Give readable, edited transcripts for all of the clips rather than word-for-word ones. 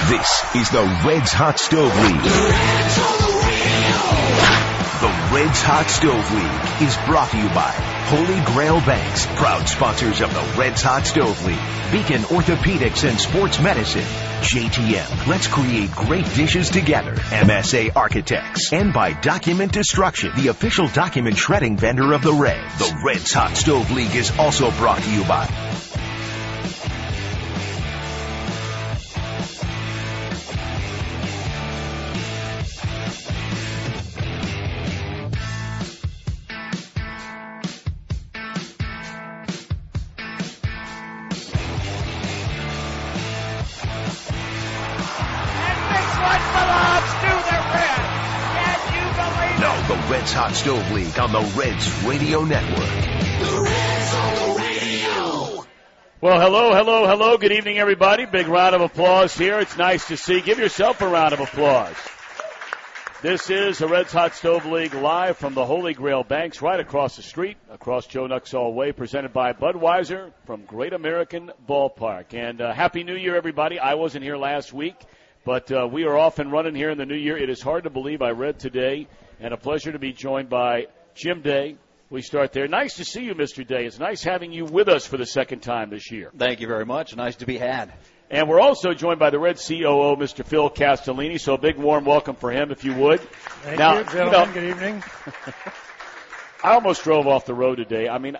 This is the Reds Hot Stove League. The Reds Hot Stove League is brought to you by Holy Grail Banks, proud sponsors of the Reds Hot Stove League. Beacon Orthopedics and Sports Medicine. JTM, let's create great dishes together. MSA Architects. And by Document Destruction, the official document shredding vendor of the Reds. The Reds Hot Stove League is also brought to you by Hot Stove League on the Reds Radio Network. The Reds on the radio. Well, hello. Good evening, everybody. Big round of applause here. It's nice to see. Give yourself a round of applause. This is the Reds Hot Stove League live from the Holy Grail Banks right across the street, across Joe Nuxall Way, presented by Budweiser from Great American Ballpark. And Happy New Year, everybody. I wasn't here last week, but we are off and running here in the new year. It is hard to believe I read today. And a pleasure to be joined by Jim Day. We start there. Nice to see you, Mr. Day. It's nice having you with us for the second time this year. Thank you very much. Nice to be had. And we're also joined by the Reds COO, Mr. Phil Castellini. So a big warm welcome for him, if you would. Thank you, gentlemen. Good evening. I almost drove off the road today. I mean,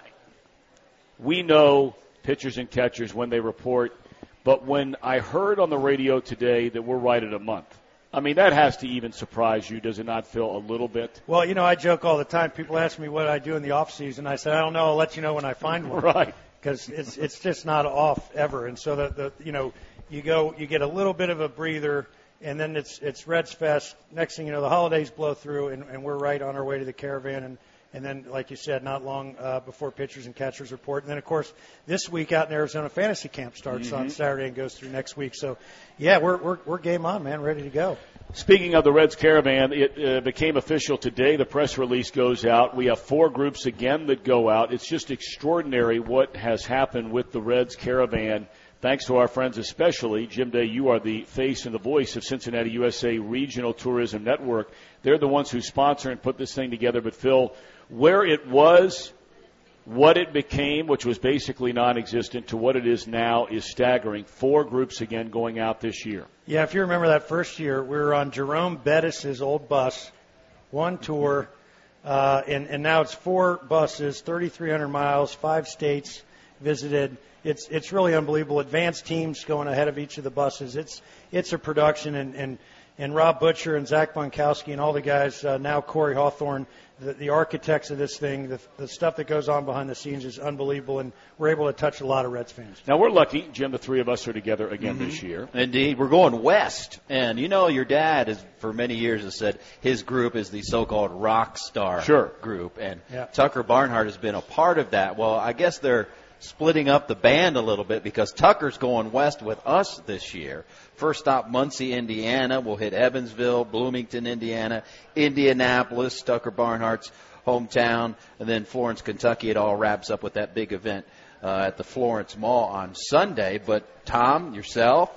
we know pitchers and catchers when they report, but when I heard on the radio today that we're right at a month, I mean, that has to even surprise you. Does it not, Phil, a little bit? Well, you know, I joke all the time. People ask me what I do in the off season. I said, I don't know. I'll let you know when I find one. Right. Because it's just not off ever. And so you get a little bit of a breather, and then it's Reds Fest. Next thing you know, the holidays blow through, and we're right on our way to the Caravan. And then, like you said, not long before pitchers and catchers report. And then, of course, this week out in Arizona, Fantasy Camp starts on Saturday and goes through next week. So, yeah, we're game on, man, ready to go. Speaking of the Reds Caravan, it became official today. The press release goes out. We have 4 groups again that go out. It's just extraordinary what has happened with the Reds Caravan. Thanks to our friends especially. Jim Day, you are the face and the voice of Cincinnati USA Regional Tourism Network. They're the ones who sponsor and put this thing together. But, Phil, where it was, what it became, which was basically non-existent, to what it is now is staggering. 4 groups again going out this year. Yeah, if you remember that first year, we were on Jerome Bettis' old bus, one tour, and now it's 4 buses, 3,300 miles, 5 states visited. It's really unbelievable. Advanced teams going ahead of each of the buses. It's a production, and Rob Butcher and Zach Bonkowski and all the guys, now Corey Hawthorne, the architects of this thing, the stuff that goes on behind the scenes is unbelievable, and we're able to touch a lot of Reds fans. Now, we're lucky, Jim, the 3 of us are together again this year. Indeed. We're going west. And, you know, your dad has, for many years, has said his group is the so-called rock star group. And Tucker Barnhart has been a part of that. Well, I guess they're splitting up the band a little bit because Tucker's going west with us this year. First stop, Muncie, Indiana. We'll hit Evansville, Bloomington, Indiana, Indianapolis, Tucker Barnhart's hometown, and then Florence, Kentucky. It all wraps up with that big event at the Florence Mall on Sunday. But Tom, yourself,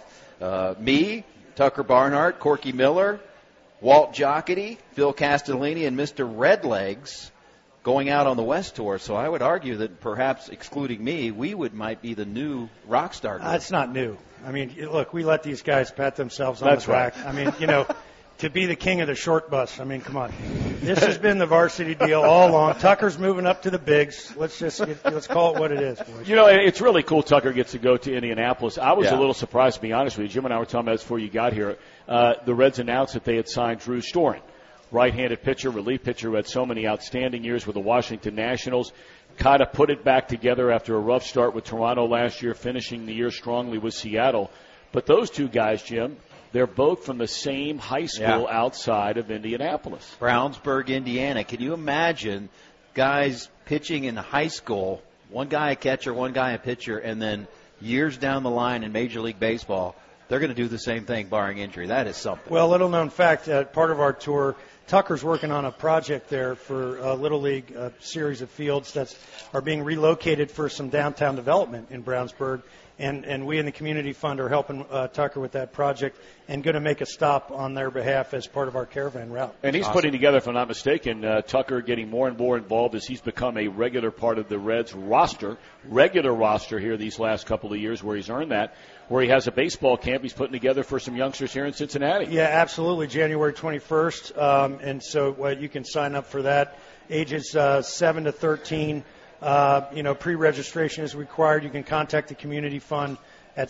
me, Tucker Barnhart, Corky Miller, Walt Jocketty, Phil Castellini, and Mr. Redlegs going out on the West Tour. So I would argue that perhaps excluding me, we might be the new rock star group. It's not new. I mean, look, we let these guys pat themselves on the back. Right. I mean, you know, to be the king of the short bus, I mean, come on. This has been the varsity deal all along. Tucker's moving up to the bigs. Let's call it what it is, boys. You know, it's really cool Tucker gets to go to Indianapolis. I was a little surprised, to be honest with you. Jim and I were talking about this before you got here. The Reds announced that they had signed Drew Storen, right-handed pitcher, relief pitcher who had so many outstanding years with the Washington Nationals. Kind of put it back together after a rough start with Toronto last year, finishing the year strongly with Seattle. But those 2 guys, Jim, they're both from the same high school outside of Indianapolis. Brownsburg, Indiana. Can you imagine guys pitching in high school, one guy a catcher, one guy a pitcher, and then years down the line in Major League Baseball, they're going to do the same thing barring injury. That is something. Well, little known fact, part of our tour, Tucker's working on a project there for a Little League, a series of fields that are being relocated for some downtown development in Brownsburg. And we in the Community Fund are helping Tucker with that project and going to make a stop on their behalf as part of our caravan route. And he's putting together, if I'm not mistaken, Tucker getting more and more involved as he's become a regular part of the Reds regular roster here these last couple of years where he's earned that, where he has a baseball camp he's putting together for some youngsters here in Cincinnati. Yeah, absolutely, January 21st. And so you can sign up for that. Ages 7 to 13. Pre-registration is required. You can contact the Community Fund at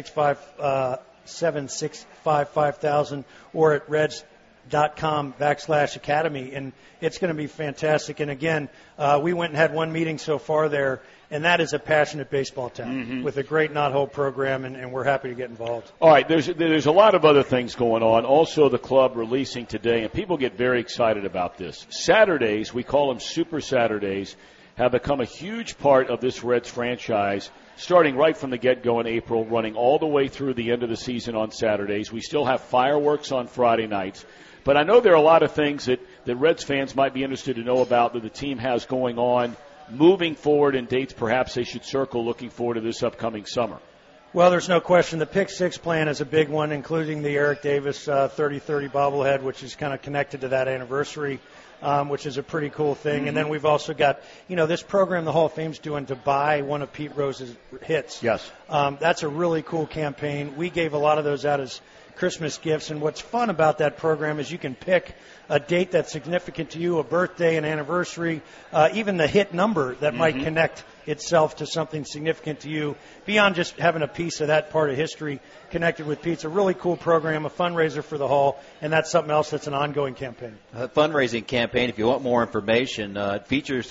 765-5000 or at reds.com/academy. And it's going to be fantastic. And again, we went and had one meeting so far there, and that is a passionate baseball town with a great knothole program, and we're happy to get involved. All right, there's a lot of other things going on. Also, the club releasing today, and people get very excited about this. Saturdays, we call them Super Saturdays, have become a huge part of this Reds franchise, starting right from the get-go in April, running all the way through the end of the season on Saturdays. We still have fireworks on Friday nights. But I know there are a lot of things that Reds fans might be interested to know about that the team has going on moving forward, and dates perhaps they should circle looking forward to this upcoming summer. Well, there's no question. The Pick Six plan is a big one, including the Eric Davis 30-30 bobblehead, which is kind of connected to that anniversary. Which is a pretty cool thing. And then we've also got, this program the Hall of Fame's doing to buy one of Pete Rose's hits. Yes. That's a really cool campaign. We gave a lot of those out as Christmas gifts. And what's fun about that program is you can pick a date that's significant to you, a birthday, an anniversary, even the hit number that might connect itself to something significant to you, beyond just having a piece of that part of history connected with Pete. It's a really cool program, a fundraiser for the Hall, and that's something else that's an ongoing campaign. A fundraising campaign, if you want more information, it features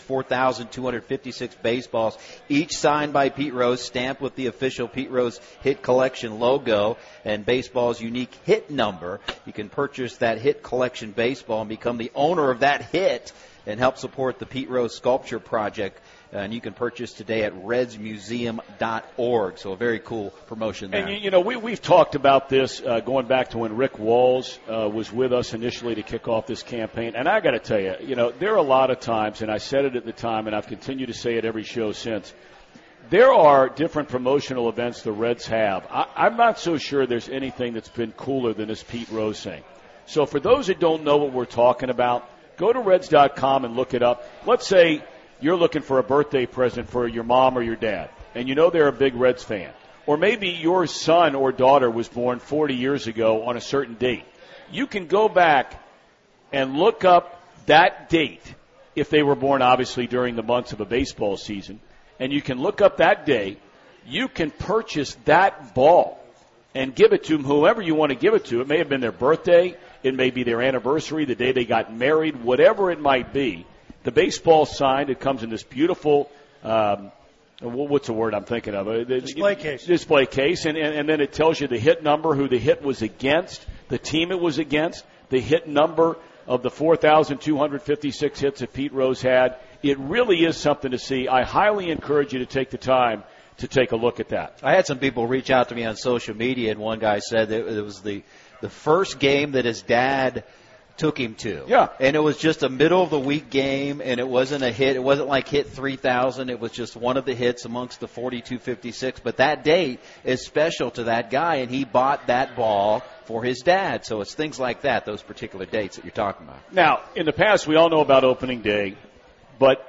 4,256 baseballs, each signed by Pete Rose, stamped with the official Pete Rose Hit Collection logo and baseball's unique hit number. You can purchase that Hit Collection baseball and become the owner of that hit and help support the Pete Rose Sculpture Project. And you can purchase today at redsmuseum.org. So a very cool promotion there. And, we've talked about this going back to when Rick Walls was with us initially to kick off this campaign. And I got to tell you, there are a lot of times, and I said it at the time, and I've continued to say it every show since, there are different promotional events the Reds have. I'm not so sure there's anything that's been cooler than this Pete Rose thing. So for those that don't know what we're talking about, go to reds.com and look it up. Let's say you're looking for a birthday present for your mom or your dad, and they're a big Reds fan. Or maybe your son or daughter was born 40 years ago on a certain date. You can go back and look up that date, if they were born obviously during the months of a baseball season, and you can look up that day. You can purchase that ball and give it to them, whoever you want to give it to. It may have been their birthday. It may be their anniversary, the day they got married, whatever it might be. The baseball signed. It comes in this beautiful, what's the word I'm thinking of? Display case. Display case, and then it tells you the hit number, who the hit was against, the team it was against, the hit number of the 4,256 hits that Pete Rose had. It really is something to see. I highly encourage you to take the time to take a look at that. I had some people reach out to me on social media, and one guy said that it was the first game that his dad took him to. Yeah. And it was just a middle-of-the-week game, and it wasn't a hit. It wasn't like hit 3,000. It was just one of the hits amongst the 4,256. But that date is special to that guy, and he bought that ball for his dad. So it's things like that, those particular dates that you're talking about. Now, in the past, we all know about opening day, but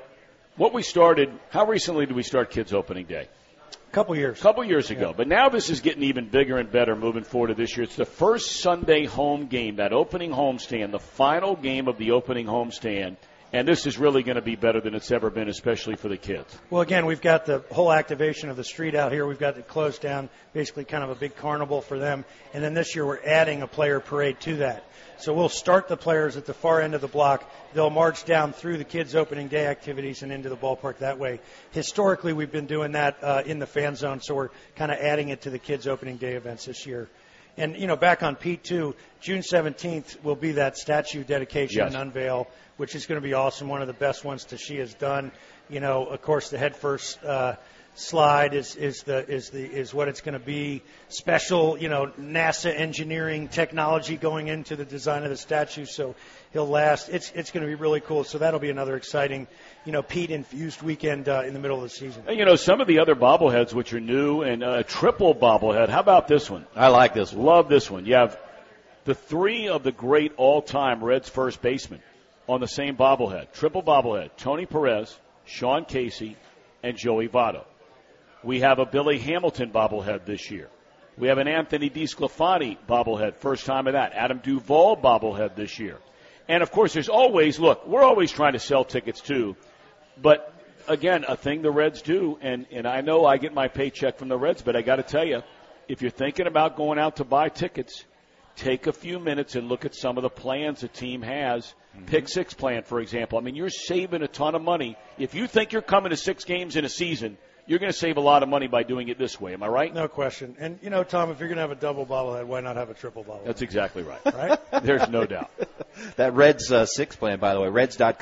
how recently did we start Kids Opening Day? Couple years ago. But now this is getting even bigger and better moving forward to this year. It's the first Sunday home game, that opening homestand, the final game of the opening homestand. And this is really going to be better than it's ever been, especially for the kids. Well, again, we've got the whole activation of the street out here. We've got it closed down, basically kind of a big carnival for them. And then this year we're adding a player parade to that. So we'll start the players at the far end of the block. They'll march down through the kids' opening day activities and into the ballpark that way. Historically, we've been doing that in the fan zone, so we're kind of adding it to the kids' opening day events this year. And, back on Pete, too, June 17th will be that statue dedication and unveil, which is going to be awesome, one of the best ones she has done. Of course, the head first slide is what it's going to be. Special, NASA engineering technology going into the design of the statue, so he'll last. It's going to be really cool. So that'll be another exciting, Pete-infused weekend in the middle of the season. And, some of the other bobbleheads which are new and a triple bobblehead. How about this one? I like this one. Love this one. You have the three of the great all-time Reds first basemen on the same bobblehead. Triple bobblehead. Tony Perez, Sean Casey, and Joey Votto. We have a Billy Hamilton bobblehead this year. We have an Anthony DeSclafani bobblehead, first time of that. Adam Duvall bobblehead this year. And, of course, we're always trying to sell tickets, too. But, again, a thing the Reds do, and I know I get my paycheck from the Reds, but I got to tell you, if you're thinking about going out to buy tickets, take a few minutes and look at some of the plans the team has. Pick six plan, for example. I mean, you're saving a ton of money. If you think you're coming to 6 games in a season, you're going to save a lot of money by doing it this way. Am I right? No question. And, Tom, if you're going to have a double bobblehead, why not have a triple bobblehead? That's exactly right. Right? There's no doubt. That Reds 6 plan, by the way,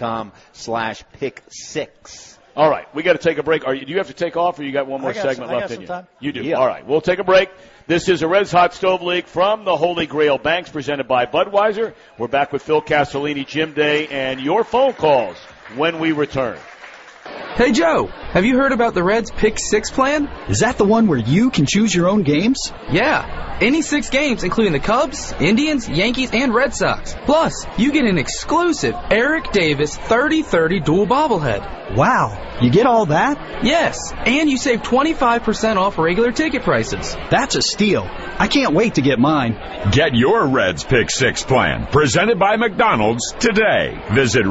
Reds.com/pick6. All right. We got to take a break. Do you have to take off, or you got one more segment left in you? Time. You do. Yeah. All right. We'll take a break. This is a Reds Hot Stove League from the Holy Grail Banks, presented by Budweiser. We're back with Phil Castellini, Jim Day, and your phone calls when we return. Hey, Joe, have you heard about the Reds Pick 6 plan? Is that the one where you can choose your own games? Yeah, any 6 games, including the Cubs, Indians, Yankees, and Red Sox. Plus, you get an exclusive Eric Davis 30-30 dual bobblehead. Wow, you get all that? Yes, and you save 25% off regular ticket prices. That's a steal. I can't wait to get mine. Get your Reds Pick 6 plan, presented by McDonald's, today. Visit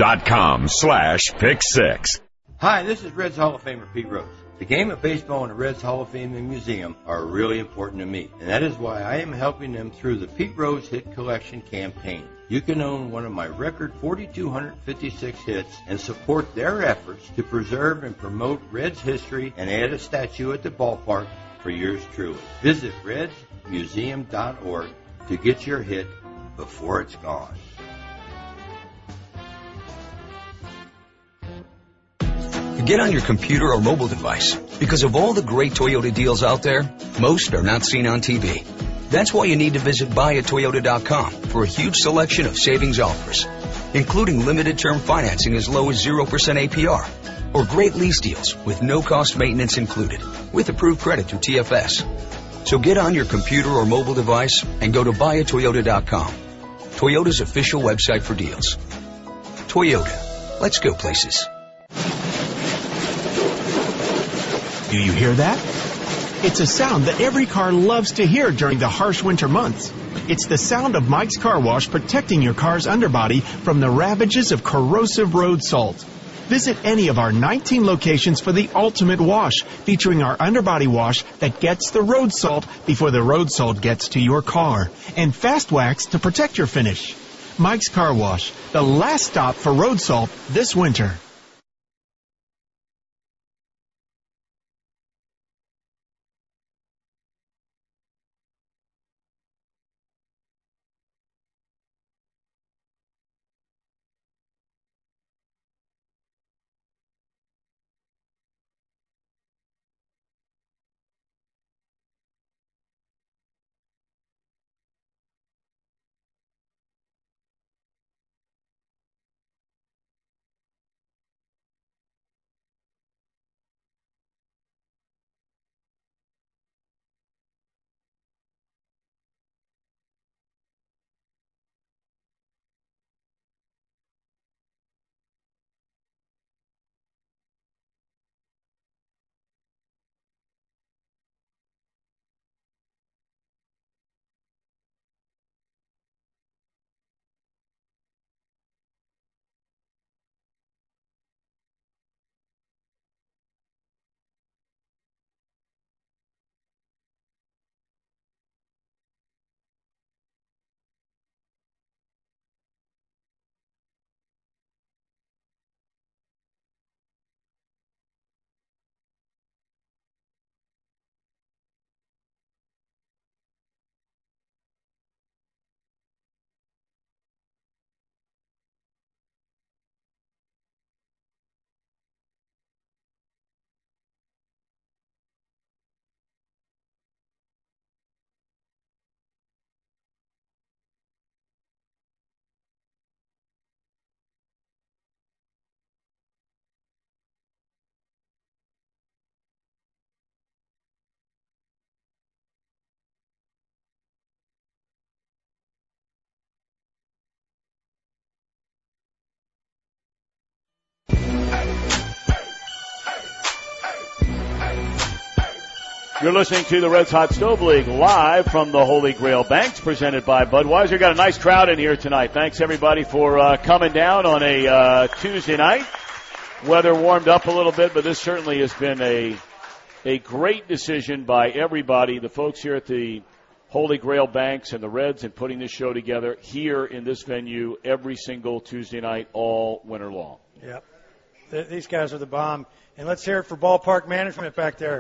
Reds.com/pick6. Hi, this is Reds Hall of Famer Pete Rose. The game of baseball and the Reds Hall of Fame and Museum are really important to me, and that is why I am helping them through the Pete Rose Hit Collection campaign. You can own one of my record 4,256 hits and support their efforts to preserve and promote Reds history and add a statue at the ballpark for yours truly. Visit redsmuseum.org to get your hit before it's gone. Get on your computer or mobile device. Because of all the great Toyota deals out there, most are not seen on TV. That's why you need to visit buyatoyota.com for a huge selection of savings offers, including limited term financing as low as 0% APR, or great lease deals with no cost maintenance included, with approved credit through TFS. So get on your computer or mobile device and go to buyatoyota.com, Toyota's official website for deals. Toyota, let's go places. Do you hear that? It's a sound that every car loves to hear during the harsh winter months. It's the sound of Mike's Car Wash protecting your car's underbody from the ravages of corrosive road salt. Visit any of our 19 locations for the ultimate wash, featuring our underbody wash that gets the road salt before the road salt gets to your car, and Fast Wax to protect your finish. Mike's Car Wash, the last stop for road salt this winter. You're listening to the Reds Hot Stove League live from the Holy Grail Banks, presented by Budweiser. Got a nice crowd in here tonight. Thanks, everybody, for coming down on a Tuesday night. Weather warmed up a little bit, but this certainly has been a great decision by everybody, the folks here at the Holy Grail Banks and the Reds, in putting this show together here in this venue every single Tuesday night all winter long. Yep. These guys are the bomb. And let's hear it for ballpark management back there.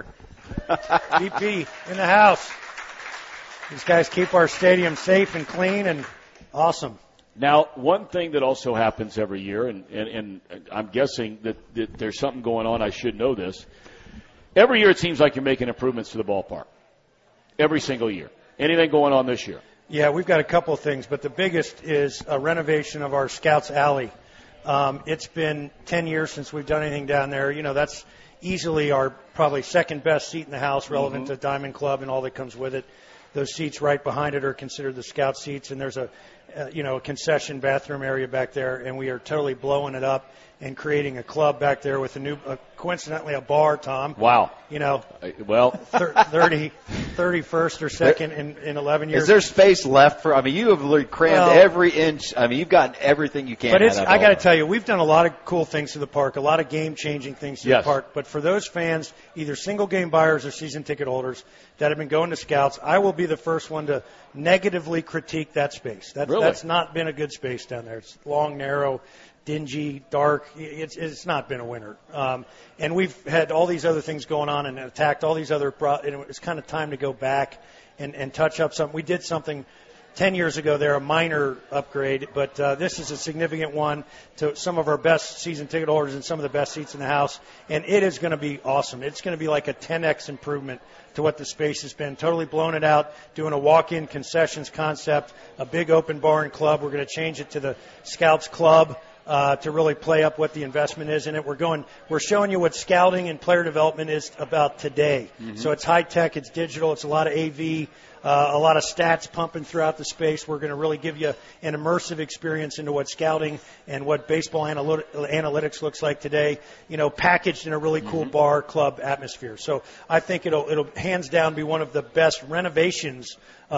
VP in the house. These guys keep our stadium safe and clean and awesome. Now, one thing that also happens every year, and I'm guessing that there's something going on, I should know this. Every year it seems like you're making improvements to the ballpark. Every single year. Anything going on this year? Yeah, we've got a couple of things, but the biggest is a renovation of our Scouts Alley. It's been 10 years since we've done anything down there. You know, that's easily our probably second best seat in the house relevant to Diamond Club and all that comes with it. Those seats right behind it are considered the Scout seats, and there's a concession bathroom area back there, and we are totally blowing it up and creating a club back there with a new, coincidentally, a bar, Tom. Wow. You know, well, 31st or 2nd in 11 years. Is there space left for, you have really crammed every inch. You've gotten everything you can. But I got to tell you, we've done a lot of cool things to the park, a lot of game-changing things to the park. But for those fans, either single-game buyers or season ticket holders that have been going to Scouts, I will be the first one to negatively critique that space. That's not been a good space down there. It's long, narrow, dingy, dark. It's not been a winner. And we've had all these other things going on and attacked all these other and it's kind of time to go back and touch up something. We did something 10 years ago there, a minor upgrade, but this is a significant one to some of our best season ticket holders and some of the best seats in the house, and it is going to be awesome. It's going to be like a 10x improvement to what the space has been. Totally blown it out, doing a walk-in concessions concept, a big open bar and club. We're going to change it to the Scouts Club. To really play up what the investment is in it. We're showing you what scouting and player development is about today. So it's high tech, it's digital, it's a lot of AV, a lot of stats pumping throughout the space. We're going to really give you an immersive experience into what scouting and what baseball analytics looks like today, packaged in a really cool bar club atmosphere. So I think it'll hands down be one of the best renovations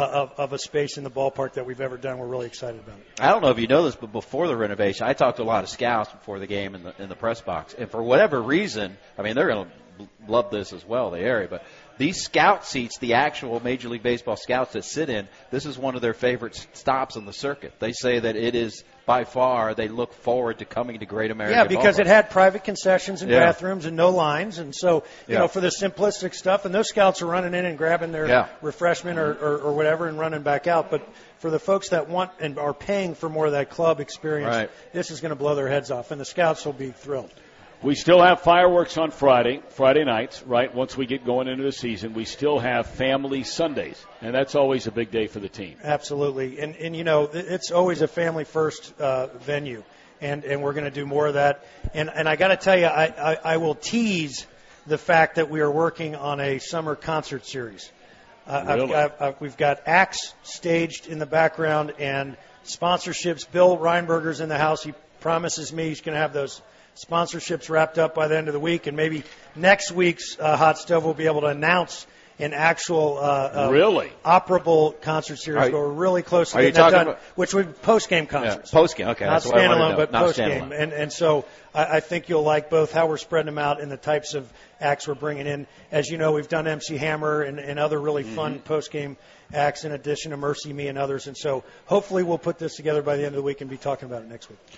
of a space in the ballpark that we've ever done. We're really excited about it. I don't know if you know this, but before the renovation, I talked to a lot of scouts before the game in the press box, and for whatever reason, they're going to love this as well, the area, but these scout seats, the actual Major League Baseball scouts that sit in, this is one of their favorite stops on the circuit. They say that it is by far, they look forward to coming to Great American Ballpark. Yeah, because Ballpark. It had private concessions and bathrooms and no lines. And so, for the simplistic stuff, and those scouts are running in and grabbing their refreshment or whatever and running back out. But for the folks that want and are paying for more of that club experience, this is going to blow their heads off, and the scouts will be thrilled. We still have fireworks on Friday nights, right? Once we get going into the season, we still have family Sundays, and that's always a big day for the team. Absolutely. And it's always a family-first venue, and we're going to do more of that. And I got to tell you, I will tease the fact that we are working on a summer concert series. Really? We've got acts staged in the background and sponsorships. Bill Reinberger's in the house. He promises me he's going to have those sponsorships wrapped up by the end of the week, and maybe next week's Hot Stove will be able to announce an actual operable concert series. We're really close to getting that done, which would be post-game concerts. Post-game, okay. Not standalone, but post-game. And so I think you'll like both how we're spreading them out and the types of acts we're bringing in. As you know, we've done MC Hammer and other really fun post-game acts in addition to Mercy Me and others. And so hopefully we'll put this together by the end of the week and be talking about it next week.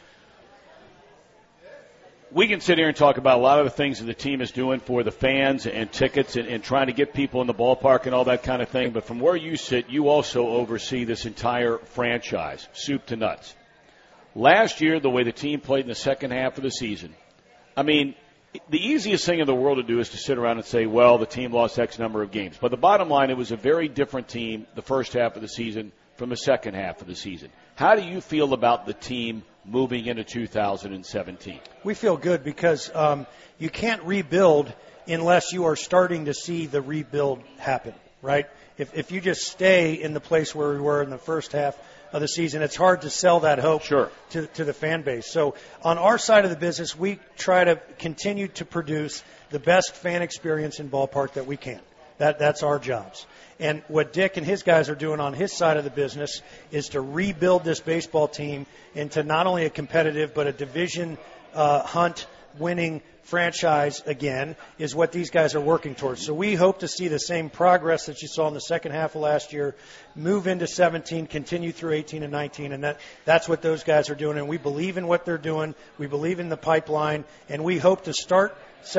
We can sit here and talk about a lot of the things that the team is doing for the fans and tickets and trying to get people in the ballpark and all that kind of thing. But from where you sit, you also oversee this entire franchise, soup to nuts. Last year, the way the team played in the second half of the season, the easiest thing in the world to do is to sit around and say, well, the team lost X number of games. But the bottom line, it was a very different team the first half of the season from the second half of the season. How do you feel about the team moving into 2017? We feel good because you can't rebuild unless you are starting to see the rebuild happen, right? If you just stay in the place where we were in the first half of the season, it's hard to sell that hope to the fan base. So on our side of the business, we try to continue to produce the best fan experience in ballpark that we can. That's our jobs. And what Dick and his guys are doing on his side of the business is to rebuild this baseball team into not only a competitive but a division hunt winning franchise again is what these guys are working towards. So we hope to see the same progress that you saw in the second half of last year, move into 17, continue through 18 and 19, and that's what those guys are doing. And we believe in what they're doing. We believe in the pipeline, and we hope to start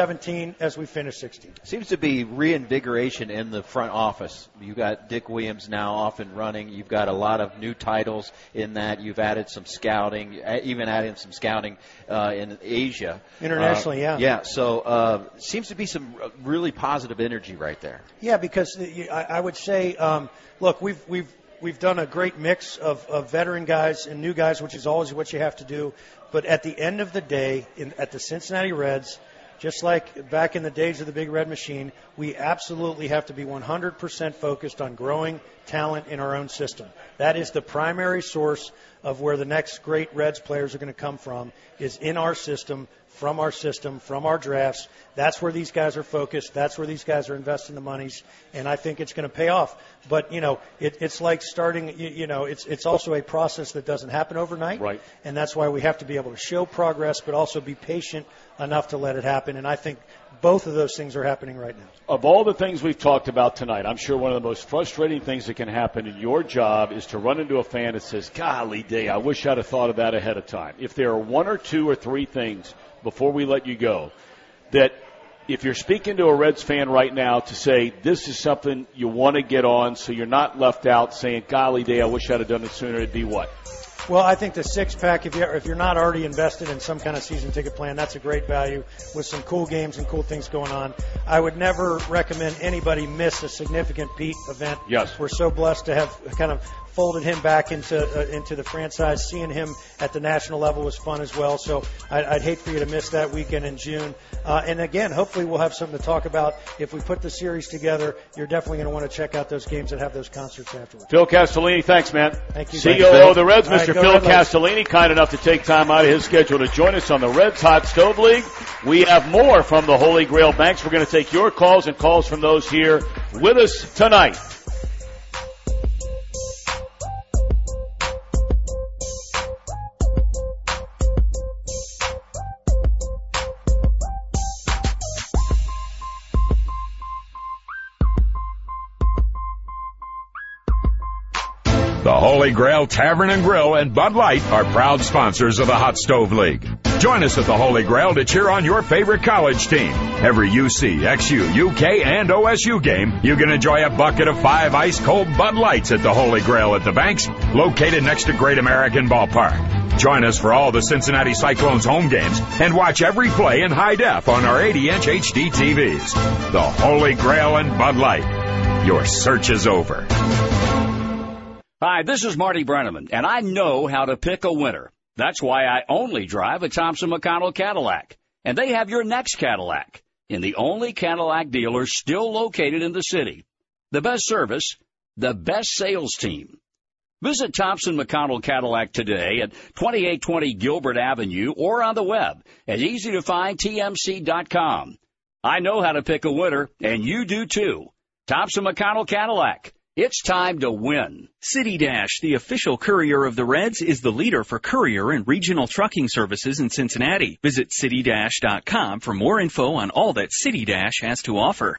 17 as we finish 16. Seems to be reinvigoration in the front office. You've got Dick Williams now off and running. You've got a lot of new titles in that. You've added some scouting, even added some scouting in Asia. Internationally, yeah. Yeah, so seems to be some really positive energy right there. Yeah, because I would say, look, we've done a great mix of veteran guys and new guys, which is always what you have to do. But at the end of the day, at the Cincinnati Reds, just like back in the days of the Big Red Machine, we absolutely have to be 100% focused on growing talent in our own system. That is the primary source of where the next great Reds players are going to come from, is in our system, from our drafts. That's where these guys are focused. That's where these guys are investing the monies, and I think it's going to pay off. But, it's like starting, it's also a process that doesn't happen overnight. Right. And that's why we have to be able to show progress, but also be patient enough to let it happen. And I think both of those things are happening right now. Of all the things we've talked about tonight, I'm sure one of the most frustrating things that can happen in your job is to run into a fan that says, golly day, I wish I'd have thought of that ahead of time. If there are one or two or three things before we let you go that if you're speaking to a Reds fan right now to say this is something you want to get on so you're not left out saying, golly day, I wish I'd have done it sooner, it'd be what? Well, I think the six-pack, if you're not already invested in some kind of season ticket plan, that's a great value with some cool games and cool things going on. I would never recommend anybody miss a significant Pete event. Yes. We're so blessed to have kind of folded him back into the franchise. Seeing him at the national level was fun as well. So I'd hate for you to miss that weekend in June. And again, hopefully we'll have something to talk about. If we put the series together, you're definitely going to want to check out those games and have those concerts afterwards. Phil Castellini, thanks, man. Thank you. COO of the Reds, Mr. Phil Castellini, kind enough to take time out of his schedule to join us on the Reds Hot Stove League. We have more from the Holy Grail Banks. We're going to take your calls and calls from those here with us tonight. The Holy Grail Tavern and Grill and Bud Light are proud sponsors of the Hot Stove League. Join us at the Holy Grail to cheer on your favorite college team. Every UC, XU, UK, and OSU game, you can enjoy a bucket of 5 ice-cold Bud Lights at the Holy Grail at the Banks, located next to Great American Ballpark. Join us for all the Cincinnati Cyclones home games and watch every play in high def on our 80-inch HD TVs. The Holy Grail and Bud Light. Your search is over. Hi, this is Marty Brenneman, and I know how to pick a winner. That's why I only drive a Thompson McConnell Cadillac, and they have your next Cadillac in the only Cadillac dealer still located in the city. The best service, the best sales team. Visit Thompson McConnell Cadillac today at 2820 Gilbert Avenue or on the web at easy-to-find tmc.com. I know how to pick a winner, and you do too. Thompson McConnell Cadillac. It's time to win. City Dash, the official courier of the Reds, is the leader for courier and regional trucking services in Cincinnati. Visit citydash.com for more info on all that City Dash has to offer.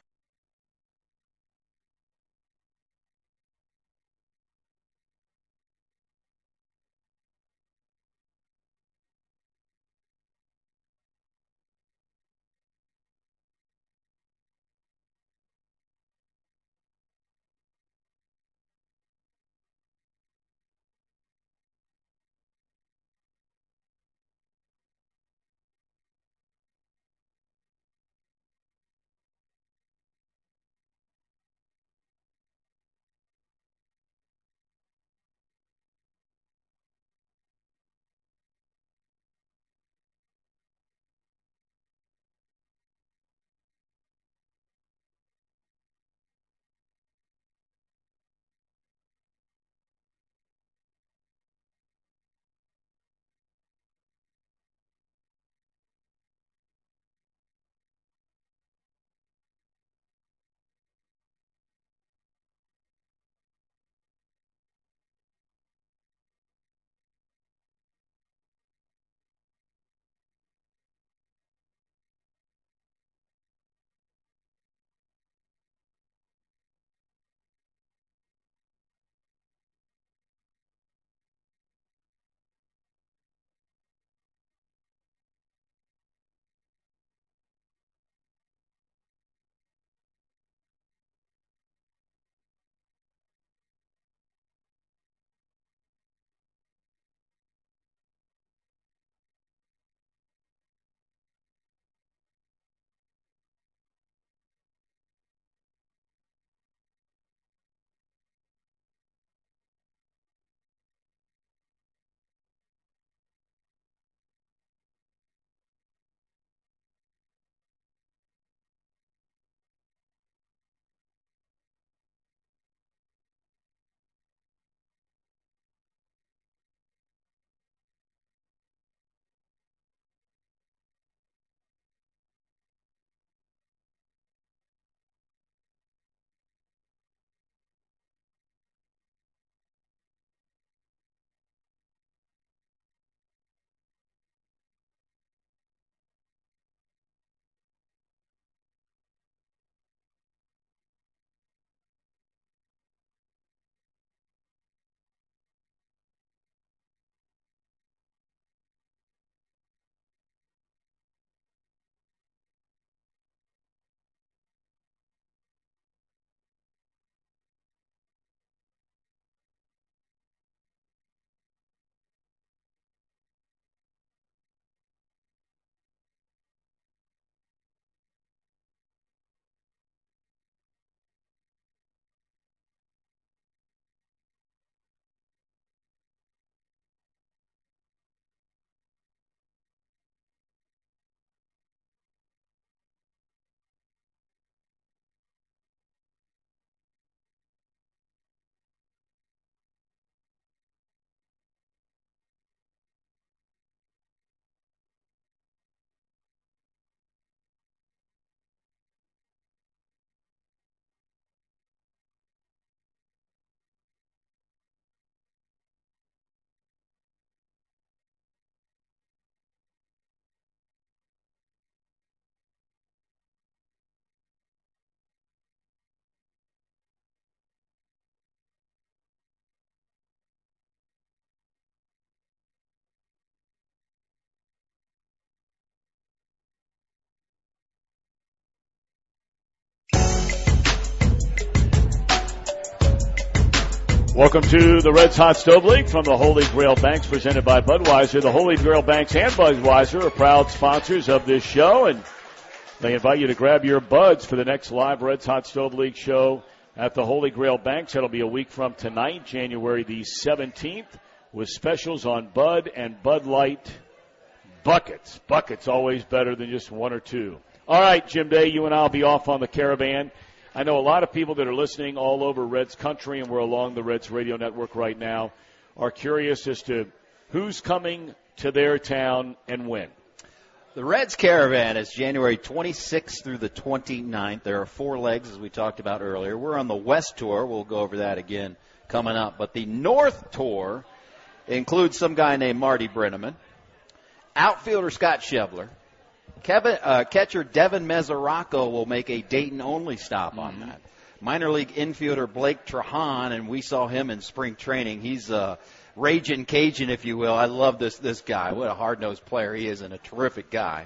Welcome to the Reds Hot Stove League from the Holy Grail Banks, presented by Budweiser. The Holy Grail Banks and Budweiser are proud sponsors of this show, and they invite you to grab your buds for the next live Reds Hot Stove League show at the Holy Grail Banks. That'll be a week from tonight, January the 17th, with specials on Bud and Bud Light buckets. Buckets always better than just one or two. All right, Jim Day, you and I will be off on the Caravan. I know a lot of people that are listening all over Reds country, and we're along the Reds radio network right now, are curious as to who's coming to their town and when. The Reds Caravan is January 26th through the 29th. There are 4 legs, as we talked about earlier. We're on the West Tour. We'll go over that again coming up. But the North Tour includes some guy named Marty Brennaman, outfielder Scott Schebler, catcher Devin Mesoraco will make a Dayton-only stop on that. Minor league infielder Blake Trahan, and we saw him in spring training. He's a raging Cajun, if you will. I love this guy. What a hard-nosed player he is, and a terrific guy.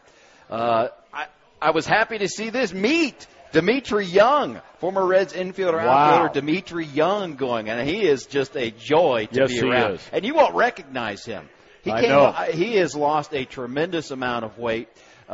I was happy to see this meet Dimitri Young, former Reds infielder, outfielder Dimitri Young going, and he is just a joy to be around. Is. And you won't recognize him. He has lost a tremendous amount of weight.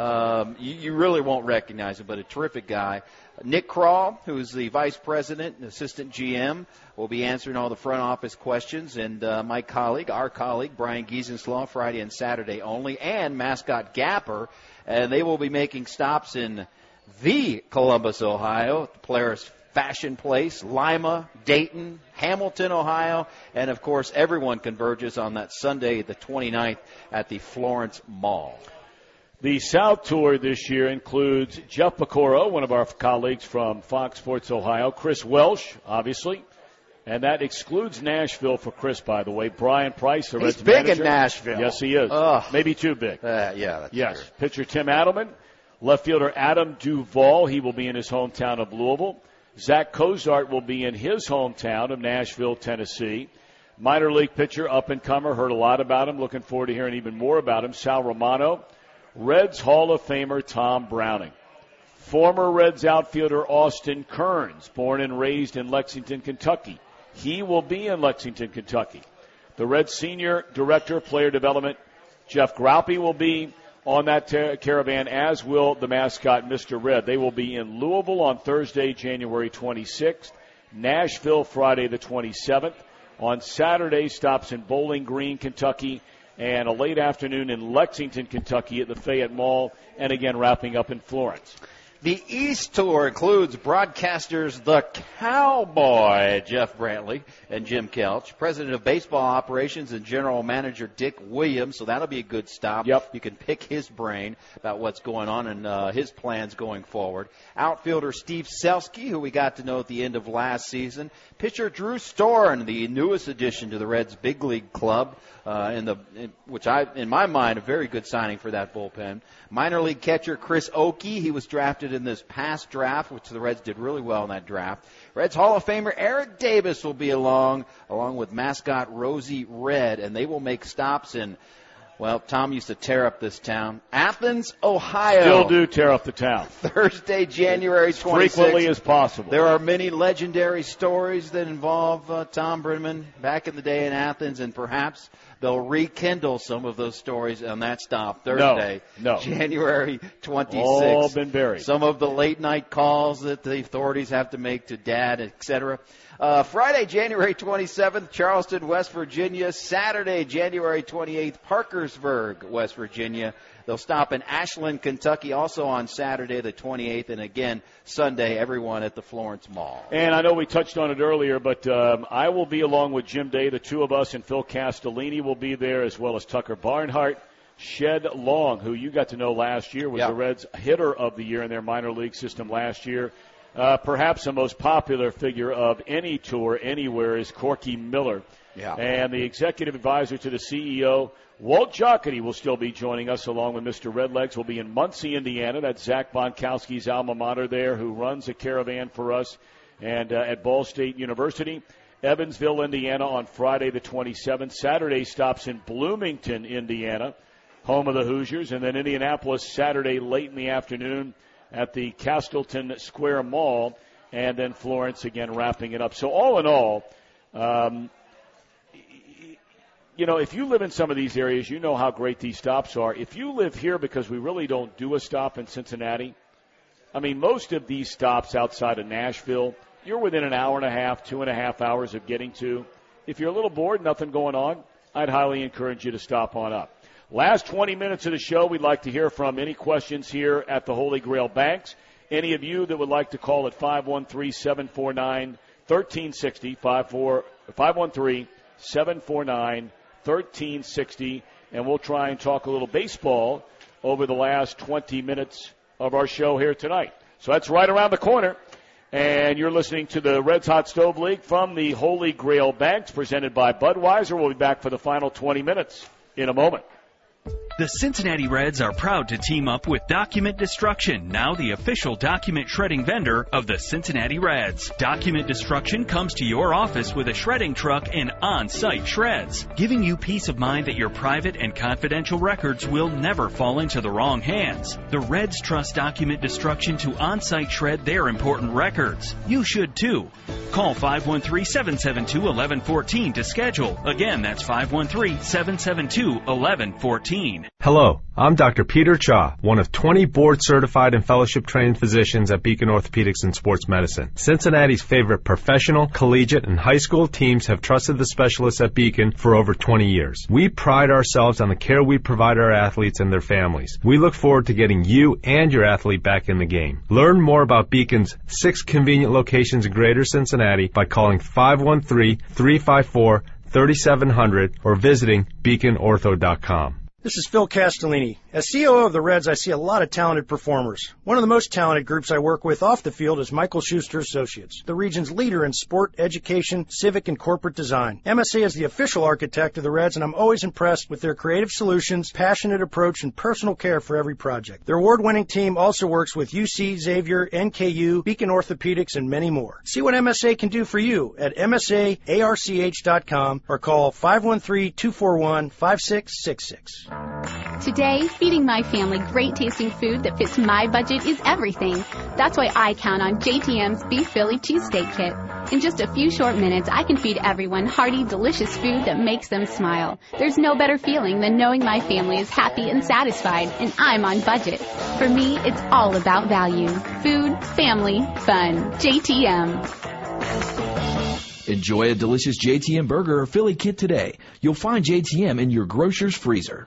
You really won't recognize him, but a terrific guy. Nick Krall, who's the vice president and assistant GM, will be answering all the front office questions. And my colleague, our colleague, Brian Giesenslaw, Friday and Saturday only, and mascot Gapper. And they will be making stops in the Columbus, Ohio, the Polaris Fashion Place, Lima, Dayton, Hamilton, Ohio, and, of course, everyone converges on that Sunday, the 29th, at the Florence Mall. The South Tour this year includes Jeff Pecoro, one of our colleagues from Fox Sports Ohio, Chris Welsh, obviously, and that excludes Nashville for Chris, by the way. Brian Price, the Reds manager. He's big in Nashville. Yes, he is. Maybe too big. That's true. Pitcher Tim Adelman, left fielder Adam Duvall, he will be in his hometown of Louisville. Zach Cozart will be in his hometown of Nashville, Tennessee. Minor league pitcher, up-and-comer, heard a lot about him, looking forward to hearing even more about him, Sal Romano. Reds Hall of Famer Tom Browning. Former Reds outfielder Austin Kearns, born and raised in Lexington, Kentucky. He will be in Lexington, Kentucky. The Reds Senior Director of Player Development, Jeff Graupe, will be on that caravan, as will the mascot, Mr. Red. They will be in Louisville on Thursday, January 26th, Nashville Friday the 27th. On Saturday, stops in Bowling Green, Kentucky, and a late afternoon in Lexington, Kentucky at the Fayette Mall, and again wrapping up in Florence. The East Tour includes broadcasters The Cowboy, Jeff Brantley, and Jim Kelch, president of baseball operations and general manager Dick Williams, so that'll be a good stop. Yep. You can pick his brain about what's going on and his plans going forward. Outfielder Steve Selski, who we got to know at the end of last season. Pitcher Drew Storn, the newest addition to the Reds big league club, which in my mind, a very good signing for that bullpen. Minor league catcher Chris Oakey, he was drafted in this past draft, which the Reds did really well in that draft. Reds Hall of Famer Eric Davis will be along with mascot Rosie Red, and they will make stops in, well, Tom used to tear up this town, Athens, Ohio. Still do tear up the town. Thursday, January 26th. Frequently as possible. There are many legendary stories that involve Tom Brennaman back in the day in Athens, and perhaps they'll rekindle some of those stories on that stop Thursday, January 26th. All been buried. Some of the late-night calls that the authorities have to make to Dad, etc. Friday, January 27th, Charleston, West Virginia. Saturday, January 28th, Parkersburg, West Virginia. They'll stop in Ashland, Kentucky, also on Saturday the 28th, and again, Sunday, everyone at the Florence Mall. And I know we touched on it earlier, but I will be along with Jim Day, the two of us, and Phil Castellini will be there, as well as Tucker Barnhart. Shed Long, who you got to know last year, was the Reds hitter of the year in their minor league system last year. Perhaps the most popular figure of any tour anywhere is Corky Miller. Yeah. And the executive advisor to the CEO, Walt Jocketty, will still be joining us, along with Mr. Redlegs. We'll be in Muncie, Indiana. That's Zach Bonkowski's alma mater there, who runs a caravan for us, and at Ball State University. Evansville, Indiana on Friday the 27th. Saturday stops in Bloomington, Indiana, home of the Hoosiers. And then Indianapolis Saturday late in the afternoon at the Castleton Square Mall. And then Florence again wrapping it up. So all in all, If you live in some of these areas, you know how great these stops are. If you live here, because we really don't do a stop in Cincinnati, I mean, most of these stops outside of Nashville, you're within an hour and a half, 2.5 hours of getting to. If you're a little bored, nothing going on, I'd highly encourage you to stop on up. Last 20 minutes of the show, we'd like to hear from any questions here at the Holy Grail Banks. Any of you that would like to call at 513-749-1360, 513-749-1360, and we'll try and talk a little baseball over the last 20 minutes of our show here tonight. So that's right around the corner. And you're listening to the Reds Hot Stove League from the Holy Grail Banks, presented by Budweiser. We'll be back for the final 20 minutes in a moment. The Cincinnati Reds are proud to team up with Document Destruction, now the official document shredding vendor of the Cincinnati Reds. Document Destruction comes to your office with a shredding truck and on-site shreds, giving you peace of mind that your private and confidential records will never fall into the wrong hands. The Reds trust Document Destruction to on-site shred their important records. You should too. Call 513-772-1114 to schedule. Again, that's 513-772-1114. Hello, I'm Dr. Peter Cha, one of 20 board-certified and fellowship-trained physicians at Beacon Orthopedics and Sports Medicine. Cincinnati's favorite professional, collegiate, and high school teams have trusted the specialists at Beacon for over 20 years. We pride ourselves on the care we provide our athletes and their families. We look forward to getting you and your athlete back in the game. Learn more about Beacon's 6 convenient locations in Greater Cincinnati by calling 513-354-3700 or visiting beaconortho.com. This is Phil Castellini. As COO of the Reds, I see a lot of talented performers. One of the most talented groups I work with off the field is Michael Schuster Associates, the region's leader in sport, education, civic, and corporate design. MSA is the official architect of the Reds, and I'm always impressed with their creative solutions, passionate approach, and personal care for every project. Their award-winning team also works with UC, Xavier, NKU, Beacon Orthopedics, and many more. See what MSA can do for you at MSAARCH.com or call 513-241-5666. Today, feeding my family great-tasting food that fits my budget is everything. That's why I count on JTM's Beef Philly Cheesesteak Kit. In just a few short minutes, I can feed everyone hearty, delicious food that makes them smile. There's no better feeling than knowing my family is happy and satisfied, and I'm on budget. For me, it's all about value. Food, family, fun. JTM. Enjoy a delicious JTM burger or Philly kit today. You'll find JTM in your grocer's freezer.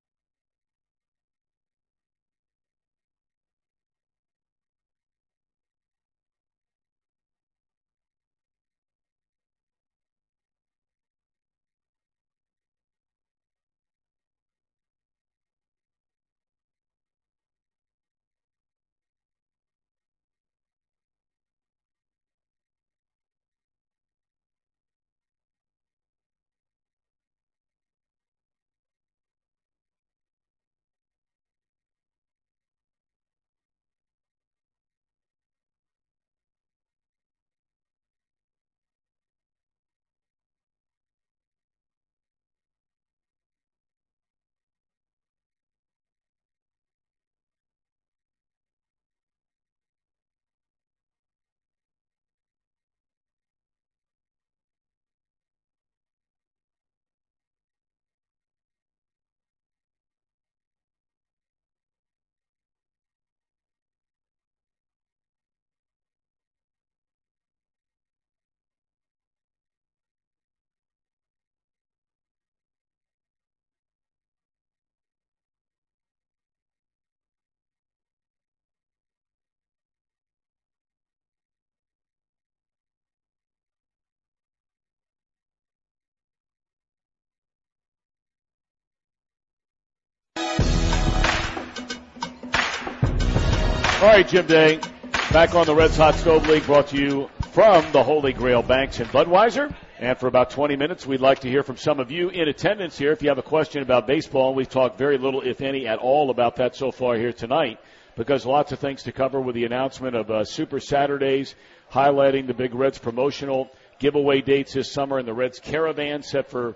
All right, Jim Day, back on the Reds Hot Stove League, brought to you from the Holy Grail Banks and Budweiser. And for about 20 minutes, we'd like to hear from some of you in attendance here. If you have a question about baseball, we've talked very little, if any, at all about that so far here tonight, because lots of things to cover with the announcement of Super Saturdays, highlighting the big Reds promotional giveaway dates this summer, and the Reds Caravan set for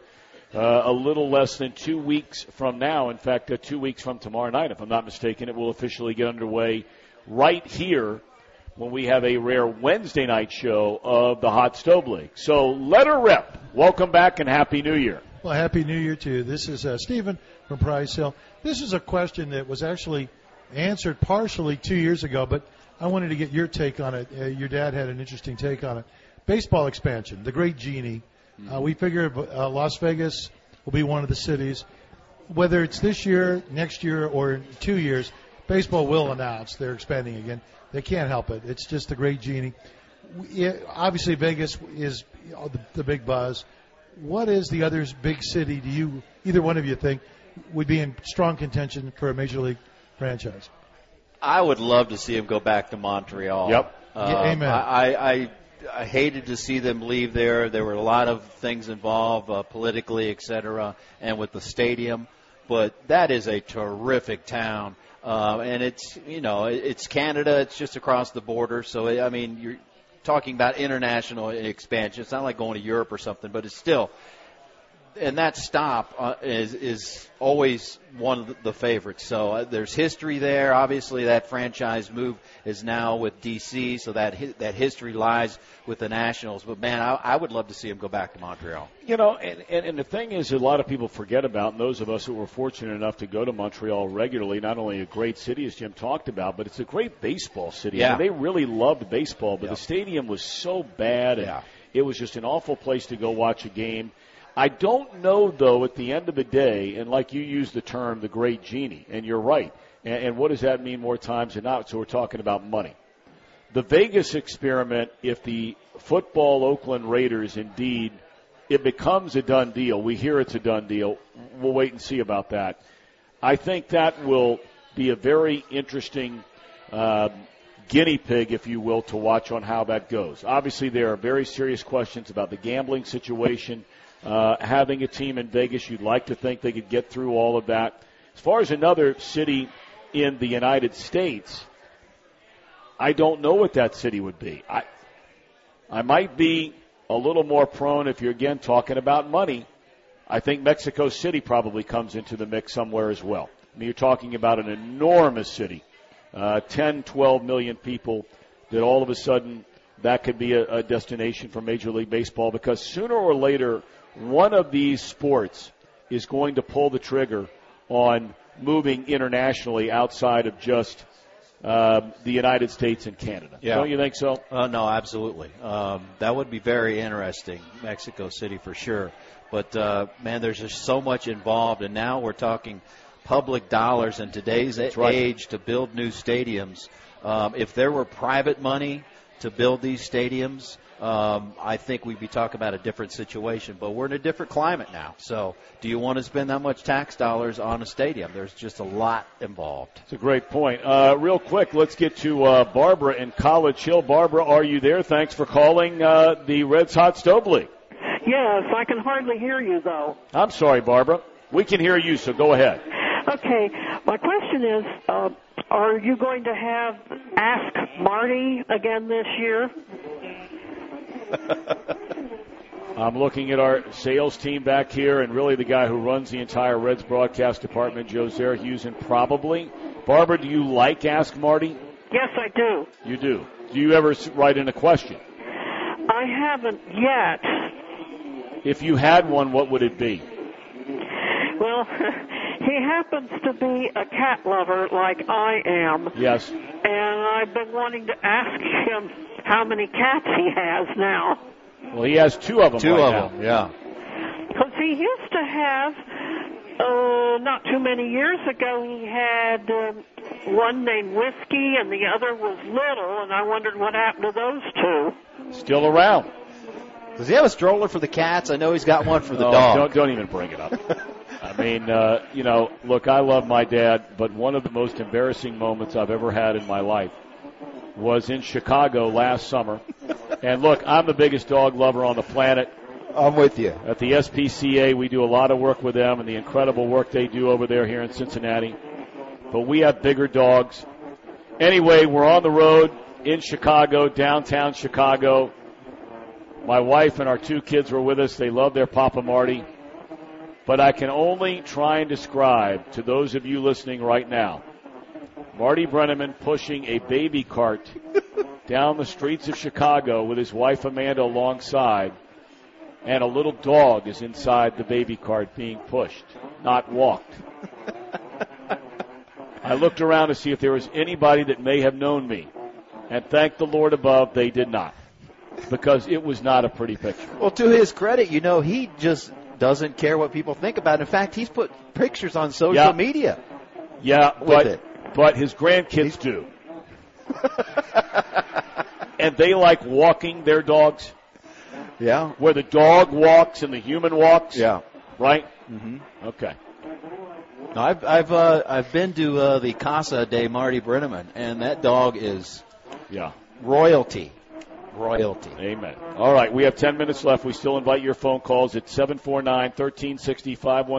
a little less than 2 weeks from now. In fact, 2 weeks from tomorrow night, if I'm not mistaken, it will officially get underway right here when we have a rare Wednesday night show of the Hot Stove League. So let her rip. Welcome back and Happy New Year. Well, Happy New Year to you. This is Stephen from Price Hill. This is a question that was actually answered partially 2 years ago, but I wanted to get your take on it. Your dad had an interesting take on it. Baseball expansion, the great genie. We figure Las Vegas will be one of the cities. Whether it's this year, next year, or in 2 years, baseball will announce they're expanding again. They can't help it. It's just the great genie. Obviously, Vegas is the big buzz. What is the other big city do you, either one of you, think would be in strong contention for a Major League franchise? I would love to see him go back to Montreal. Yep. Amen. I hated to see them leave there. There were a lot of things involved politically, et cetera, and with the stadium. But that is a terrific town. And it's Canada. It's just across the border. So, I mean, you're talking about international expansion. It's not like going to Europe or something, but it's still. And that stop is always one of the favorites. So there's history there. Obviously, that franchise move is now with D.C., so that history lies with the Nationals. But, man, I would love to see him go back to Montreal. You know, and the thing is a lot of people forget about, and those of us who were fortunate enough to go to Montreal regularly, not only a great city, as Jim talked about, but it's a great baseball city. Yeah. I mean, they really loved baseball, but the stadium was so bad, and it was just an awful place to go watch a game. I don't know, though, at the end of the day, and like you used the term, the great genie, and you're right. And what does that mean more times than not? So we're talking about money. The Vegas experiment, if the football Oakland Raiders indeed, it becomes a done deal. We hear it's a done deal. We'll wait and see about that. I think that will be a very interesting guinea pig, if you will, to watch on how that goes. Obviously, there are very serious questions about the gambling situation. Having a team in Vegas, you'd like to think they could get through all of that. As far as another city in the United States, I don't know what that city would be. I might be a little more prone, if you're, again, talking about money. I think Mexico City probably comes into the mix somewhere as well. I mean, you're talking about an enormous city, 10, 12 million people, that all of a sudden that could be a destination for Major League Baseball, because sooner or later one of these sports is going to pull the trigger on moving internationally outside of just the United States and Canada. Yeah. Don't you think so? No, absolutely. That would be very interesting, Mexico City for sure. But, man, there's just so much involved, and now we're talking public dollars in today's age to build new stadiums. If there were private money to build these stadiums, I think we'd be talking about a different situation. But we're in a different climate now. So do you want to spend that much tax dollars on a stadium? There's just a lot involved. It's a great point. Real quick, let's get to Barbara in College Hill. Barbara, are you there? Thanks for calling the Reds Hot Stove League. Yes, I can hardly hear you, though. I'm sorry, Barbara. We can hear you, so go ahead. Okay. My question is, are you going to have Ask Marty again this year? I'm looking at our sales team back here, and really the guy who runs the entire Reds broadcast department, Joe Zarahusen, probably. Barbara, do you like Ask Marty? Yes, I do. You do. Do you ever write in a question? I haven't yet. If you had one, what would it be? Well, he happens to be a cat lover like I am. Yes. And I've been wanting to ask him how many cats he has now. Well, he has two of them Two right of now. them, yeah. Because he used to have, not too many years ago, he had one named Whiskey and the other was Little, and I wondered what happened to those two. Still around. Does he have a stroller for the cats? I know he's got one for the dog. Don't even bring it up. I mean, look, I love my dad, but one of the most embarrassing moments I've ever had in my life was in Chicago last summer. And look, I'm the biggest dog lover on the planet. I'm with you. At the SPCA, we do a lot of work with them and the incredible work they do over there here in Cincinnati. But we have bigger dogs. Anyway, we're on the road in Chicago, downtown Chicago. My wife and our two kids were with us. They love their Papa Marty. But I can only try and describe to those of you listening right now, Marty Brennaman pushing a baby cart down the streets of Chicago with his wife Amanda alongside, and a little dog is inside the baby cart being pushed, not walked. I looked around to see if there was anybody that may have known me, and thank the Lord above, they did not, because it was not a pretty picture. Well, to his credit, he just doesn't care what people think about it. In fact, he's put pictures on social media. Yeah, but his grandkids do. And they like walking their dogs. Yeah. Where the dog walks and the human walks. Yeah. Right? Mm-hmm. Okay. No, I've been to the Casa de Marty Brenneman, and that dog is royalty. Royalty. Amen. All right, we have 10 minutes left. We still invite your phone calls at 749-1360,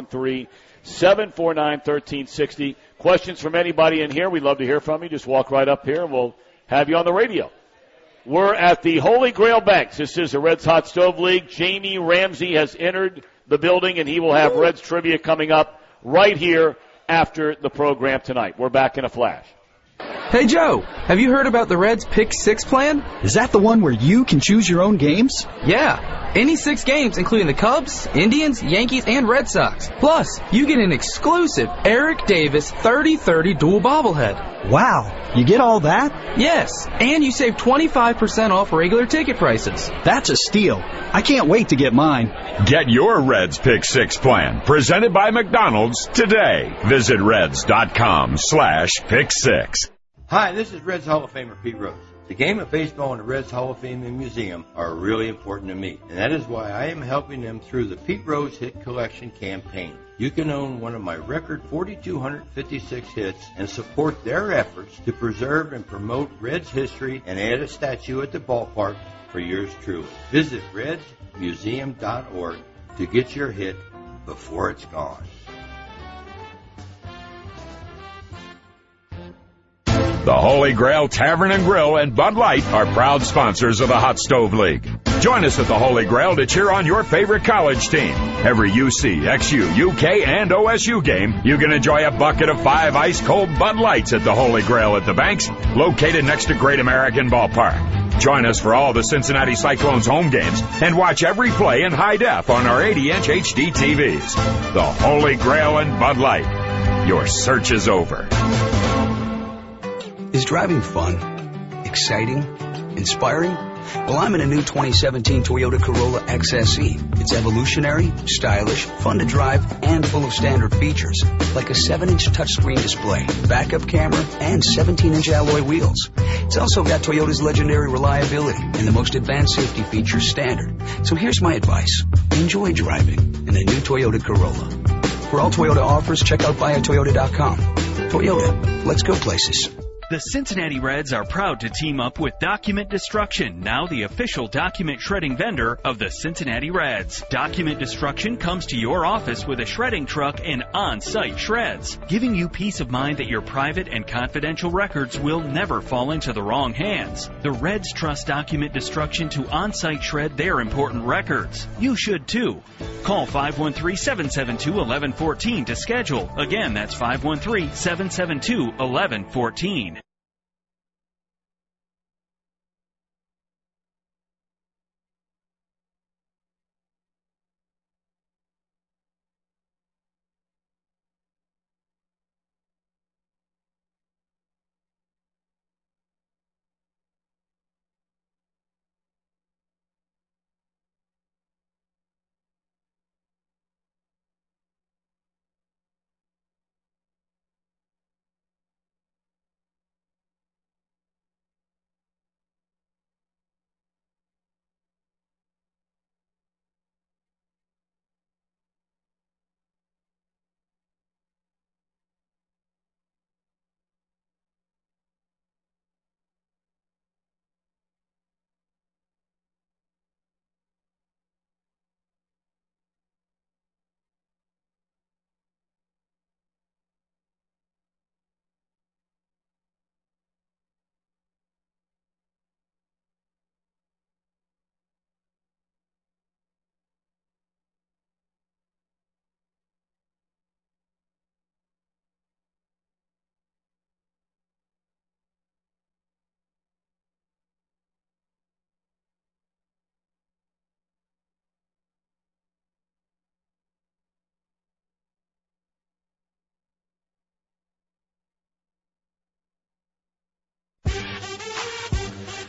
513-749-1360. Questions from anybody in here? We'd love to hear from you. Just walk right up here, and we'll have you on the radio. We're at the Holy Grail Banks. This is the Reds Hot Stove League. Jamie Ramsey has entered the building, and he will have Reds trivia coming up right here after the program tonight. We're back in a flash. Hey, Joe, have you heard about the Reds Pick 6 plan? Is that the one where you can choose your own games? Yeah, any 6 games, including the Cubs, Indians, Yankees, and Red Sox. Plus, you get an exclusive Eric Davis 30-30 dual bobblehead. Wow, you get all that? Yes, and you save 25% off regular ticket prices. That's a steal. I can't wait to get mine. Get your Reds Pick 6 plan, presented by McDonald's, today. Visit Reds.com/Pick6. Hi, this is Reds Hall of Famer Pete Rose. The game of baseball and the Reds Hall of Fame and Museum are really important to me, and that is why I am helping them through the Pete Rose Hit Collection campaign. You can own one of my record 4,256 hits and support their efforts to preserve and promote Reds history and add a statue at the ballpark for yours truly. Visit redsmuseum.org to get your hit before it's gone. The Holy Grail Tavern and Grill and Bud Light are proud sponsors of the Hot Stove League. Join us at the Holy Grail to cheer on your favorite college team. Every UC, XU, UK, and OSU game, you can enjoy a bucket of 5 ice-cold Bud Lights at the Holy Grail at the Banks, located next to Great American Ballpark. Join us for all the Cincinnati Cyclones home games and watch every play in high def on our 80-inch HD TVs. The Holy Grail and Bud Light. Your search is over. Is driving fun? Exciting? Inspiring? Well, I'm in a new 2017 Toyota Corolla XSE. It's evolutionary, stylish, fun to drive, and full of standard features, like a 7-inch touchscreen display, backup camera, and 17-inch alloy wheels. It's also got Toyota's legendary reliability and the most advanced safety features standard. So here's my advice. Enjoy driving in a new Toyota Corolla. For all Toyota offers, check out buyatoyota.com. Toyota, let's go places. The Cincinnati Reds are proud to team up with Document Destruction, now the official document shredding vendor of the Cincinnati Reds. Document Destruction comes to your office with a shredding truck and on-site shreds, giving you peace of mind that your private and confidential records will never fall into the wrong hands. The Reds trust Document Destruction to on-site shred their important records. You should too. Call 513-772-1114 to schedule. Again, that's 513-772-1114.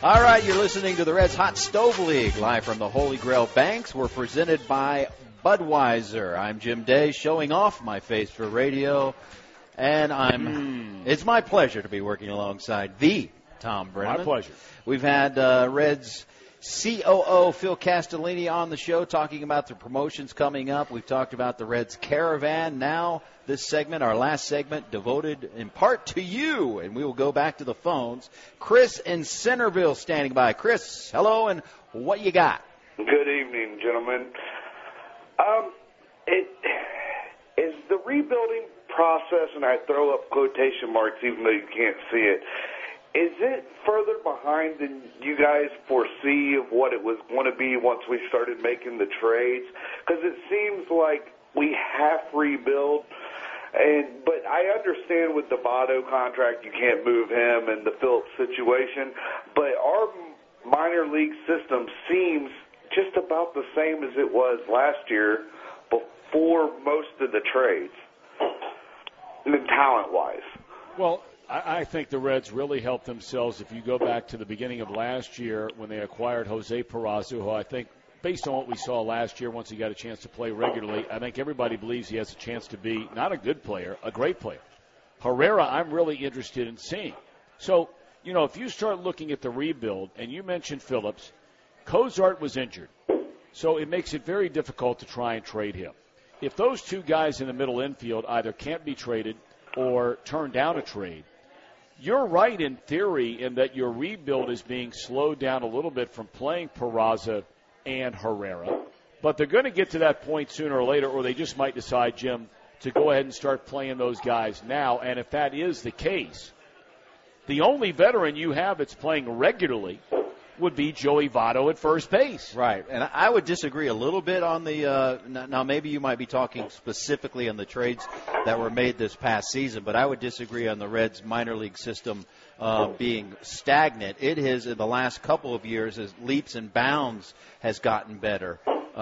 All right, you're listening to the Reds Hot Stove League, live from the Holy Grail Banks. We're presented by Budweiser. I'm Jim Day, showing off my face for radio, and it's my pleasure to be working alongside the Tom Brennan. My pleasure. We've had Reds COO Phil Castellini on the show talking about the promotions coming up. We've talked about the Reds Caravan. Now this segment, our last segment, devoted in part to you, and we will go back to the phones. Chris in Centerville standing by. Chris, hello, and what you got? Good evening, gentlemen. Is the rebuilding process, and I throw up quotation marks even though you can't see it, is it further behind than you guys foresee of what it was going to be once we started making the trades? Because it seems like we half rebuild, but I understand with the Votto contract you can't move him and the Phillips situation, but our minor league system seems just about the same as it was last year before most of the trades, talent-wise. Well, I think the Reds really helped themselves if you go back to the beginning of last year when they acquired Jose Peraza, who I think, based on what we saw last year, once he got a chance to play regularly, I think everybody believes he has a chance to be not a good player, a great player. Herrera, I'm really interested in seeing. So, if you start looking at the rebuild, and you mentioned Phillips, Cozart was injured. So it makes it very difficult to try and trade him. If those two guys in the middle infield either can't be traded or turn down a trade, you're right in theory in that your rebuild is being slowed down a little bit from playing Peraza and Herrera. But they're going to get to that point sooner or later, or they just might decide, Jim, to go ahead and start playing those guys now. And if that is the case, the only veteran you have that's playing regularly would be Joey Votto at first base. Right, and I would disagree a little bit on the now maybe you might be talking specifically on the trades that were made this past season, but I would disagree on the Reds minor league system being stagnant. It has, in the last couple of years, as leaps and bounds has gotten better.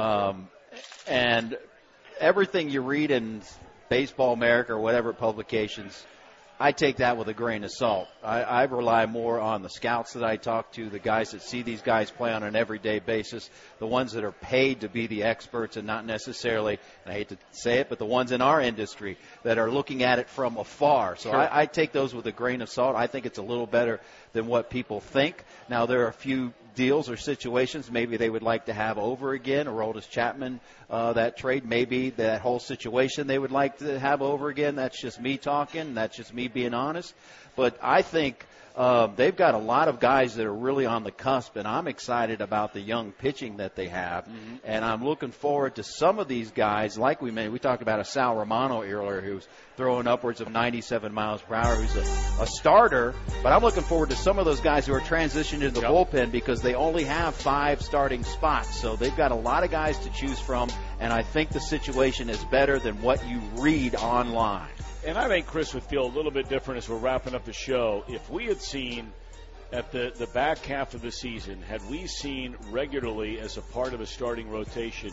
And everything you read in Baseball America or whatever publications, I take that with a grain of salt. I rely more on the scouts that I talk to, the guys that see these guys play on an everyday basis, the ones that are paid to be the experts and not necessarily, and I hate to say it, but the ones in our industry that are looking at it from afar. So sure. I take those with a grain of salt. I think it's a little better than what people think. Now, there are a few deals or situations maybe they would like to have over again. Aroldis Chapman, that trade, maybe that whole situation they would like to have over again. That's just me talking. That's just me being honest. But I think they've got a lot of guys that are really on the cusp, and I'm excited about the young pitching that they have. Mm-hmm. And I'm looking forward to some of these guys, like we talked about a Sal Romano earlier, who's throwing upwards of 97 miles per hour, who's a starter. But I'm looking forward to some of those guys who are transitioned into the bullpen because they only have 5 starting spots. So they've got a lot of guys to choose from, and I think the situation is better than what you read online. And I think Chris would feel a little bit different as we're wrapping up the show. If we had seen at the back half of the season, had we seen regularly as a part of a starting rotation,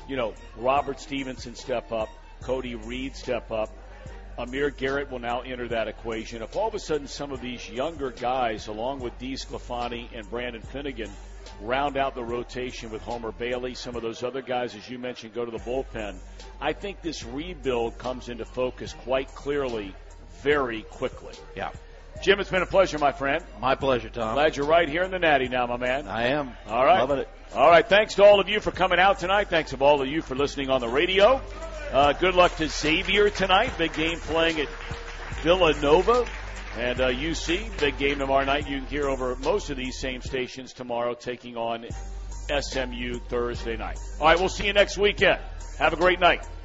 Robert Stevenson step up, Cody Reed step up, Amir Garrett will now enter that equation. If all of a sudden some of these younger guys, along with Dee Sclafani and Brandon Finnegan, round out the rotation with Homer Bailey, some of those other guys, as you mentioned, go to the bullpen, I think this rebuild comes into focus quite clearly very quickly. Yeah. Jim, it's been a pleasure, my friend. My pleasure, Tom. Glad you're right here in the Natty now, my man. I am. All right. Loving it. All right. Thanks to all of you for coming out tonight. Thanks to all of you for listening on the radio. Good luck to Xavier tonight. Big game playing at Villanova. And UC, big game tomorrow night. You can hear over most of these same stations tomorrow, taking on SMU Thursday night. All right, we'll see you next weekend. Have a great night.